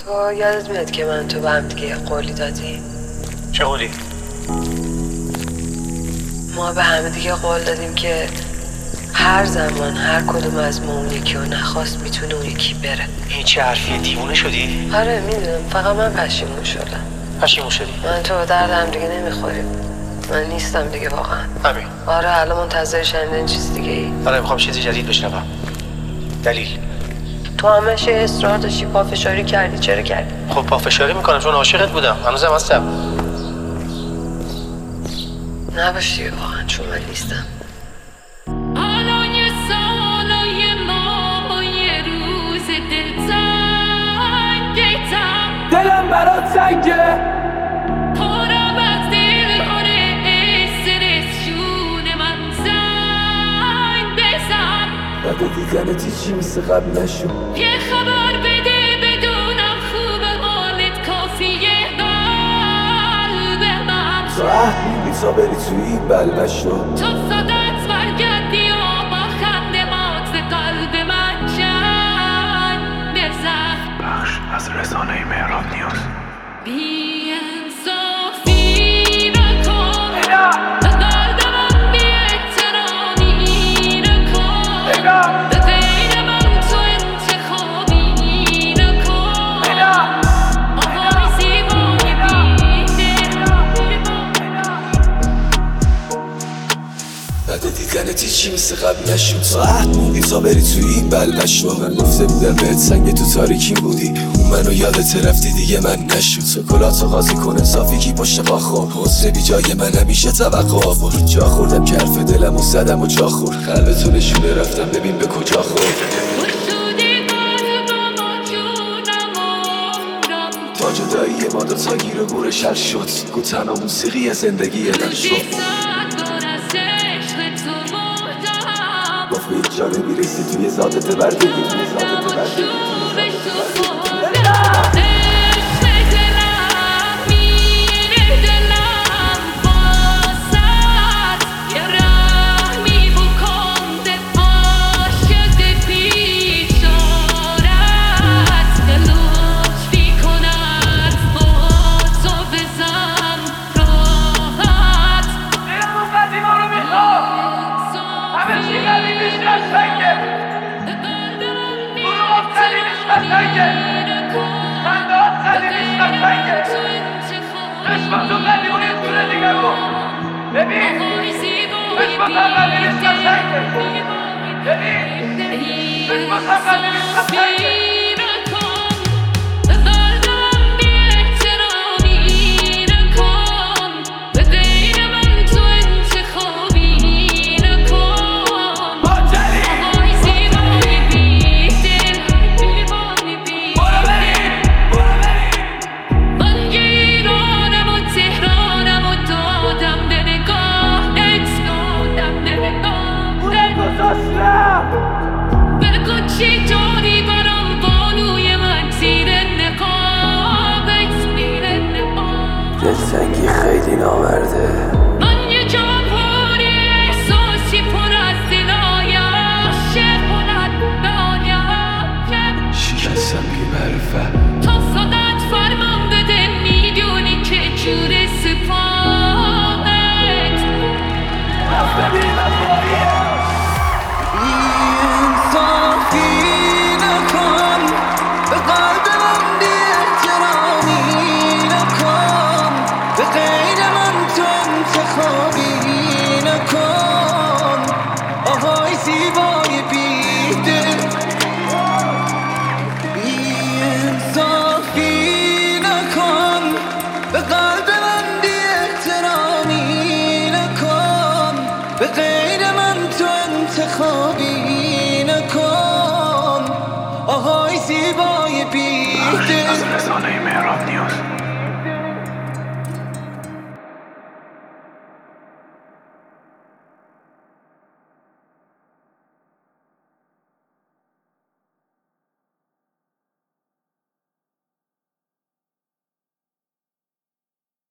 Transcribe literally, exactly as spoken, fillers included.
تو یادت میاد که من تو به هم دیگه قولی دادیم؟ چه قولی؟ ما به همه دیگه قول دادیم که هر زمان هر کدوم از ما اون یکی رو نخواست میتونه اون یکی بره. این چه حرفیه؟ دیوونه شدی؟ آره میدونم، فقط من پشیمون شدم. پشیمون شدی؟ من تو درد هم دیگه نمیخوریم. من نیستم دیگه واقعا. همین. آره الان منتظر شنیدن چیز دیگه ای. آره میخوام چیزی جدید بشنوم. دلیل؟ تو همشه اصرار داشتی، پافشاری کردی. چرا کردی؟ خب پافشاری میکنم چون عاشقت بودم. هنوزم هستم. نباشی واقعا چون من نیستم. دلم برات سنگه پرم از دل آره استرس جون من زنگ بزن بعد دیدنت چی مثل قبل نشد. یه خبر بده بدونم خوب حالت کافیه قلب من تو عهد میدی تا بری توی این بلبشو تا صدت برگردی و با خنده مات قلب من جنگ بزن. بخش از رسانه مهراب نیوز. بی انصافی نکن به قلب من بی احترامی نکن به غیر من تو انتخابی نکن آقای زیبای بعد دیدنت چی مثل قبل نشد. تو عهد موندی تا بری توی این بلبشو. من گفته بودم بهت سنگ تو تاریکی بودی، اون منو یادت رفتی دیگه من نشد. سکولاتو قاضی کن صافی کی پشت قاخور حسن بی جای من همیشه توقع آورد. جا خوردم که حرف دلم و زدم و جا خورد. قلبتو نشونه رفتم ببین به کجا خورد. تا جدایی ما دو تا گیر و گورش حل شد. گو تنها موسیقی زندگی من شد. گفت به هیچ جا نمیرسی توی ذاتت بردگی توی ذاتت بردگی تو قدی اون یه طوله دیگه بود. ببین بشماسم قدی نیستم سنگه. ببین بشماسم قدی نیستم سنگه. بگو چی داری برام بانوی من زیر نقابت زیر نقاب. دلتنگی خیلی نامرده. من یه جمهوری احساسی پر از دلای عاشق بلند به آیم شکستم بی معرفت. تا صدت فرمان بده میدونی که جور سپاهت ببین افرایه بخش از رسانه مهراب نیوز.